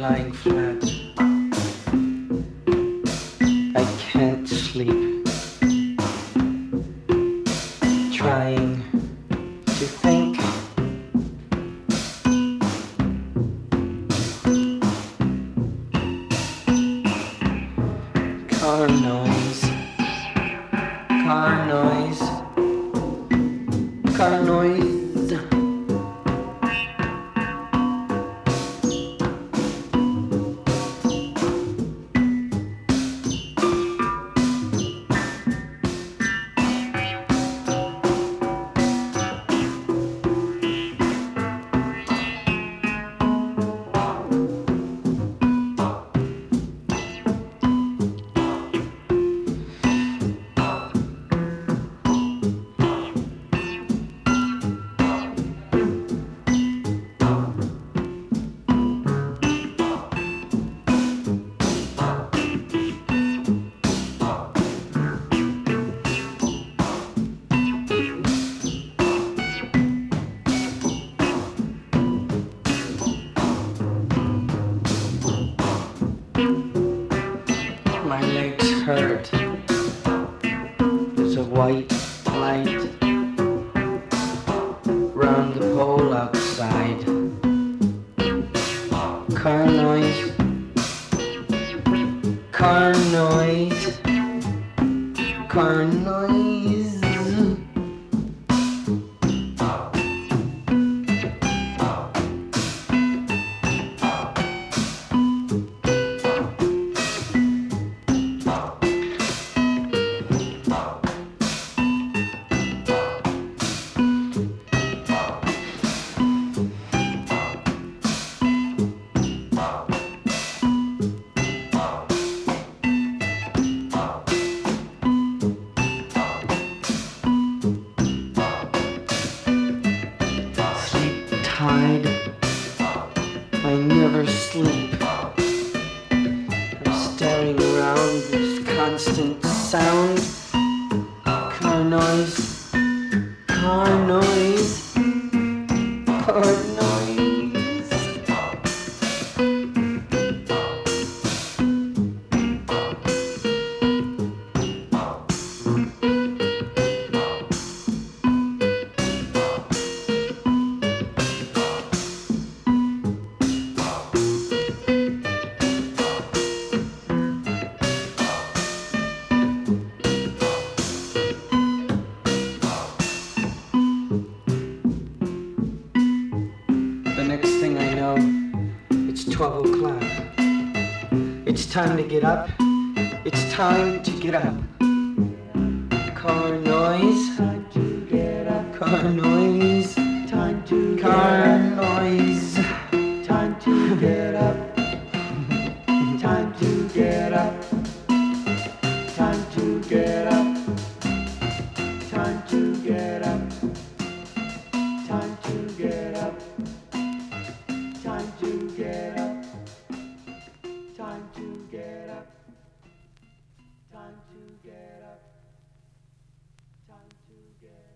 lying flat. I can't sleep. Trying to think. Car noise. Car noise. Car noise. My legs hurt. There's a white light round the pole outside. Car noise. Car noise. Car noise. Tide. I never sleep. I'm staring around this constant sound. Car noise. Car noise. Car noise. The next thing I know, it's 12 o'clock. It's time to get up. It's time to get up. Car noise. Time to get up. Car noise. Time to car noise. Time to get up. Time to get up. Time to get up. Time to get up. Time to get up. Time to get up. Time to get up. Time to get up. Time to get up.